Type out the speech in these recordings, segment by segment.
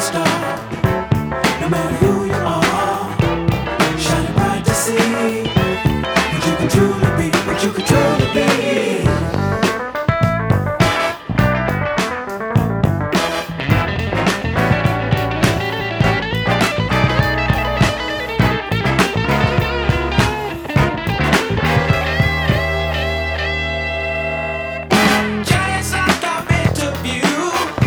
No matter who you are, shining bright to see what you can truly be, what you can truly be. Giants like I'm into view,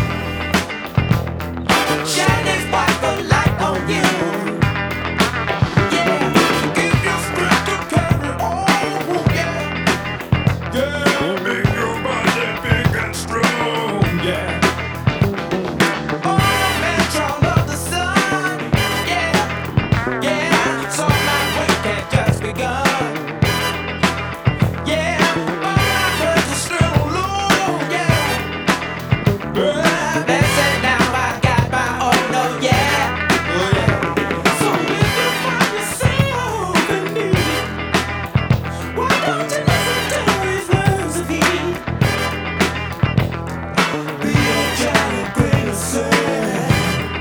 shining spotlight on you. Yeah, give you strength to carry on. Yeah, yeah, make your body big and strong. Yeah. Oh, metron of the sun. Yeah, yeah. So my way can't just begun. Yeah, all I heard was still alone. Yeah, they say now I got my own. Oh yeah, oh yeah. So if you find yourself in need, why don't you listen to his words of heat? Be a giant grain of sand.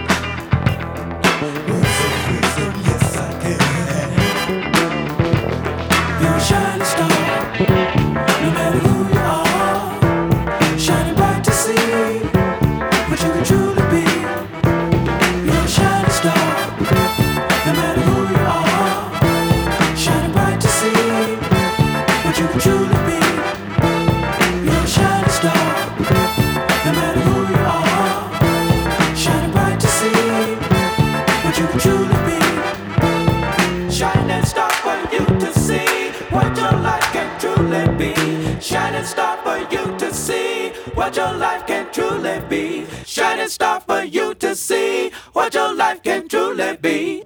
Words of wisdom, yes I can. You're a shining star, no matter who you are, shining bright to see what you can truly be. You're a shining star, no matter who you are, shining bright to see what you can truly be. You're a shining star, no matter who you are, shining bright to see what you can truly be. Shining star for you to see what your life can truly be. Shining star for you to see what your life can truly be. Shining star for you to see what your life can truly be.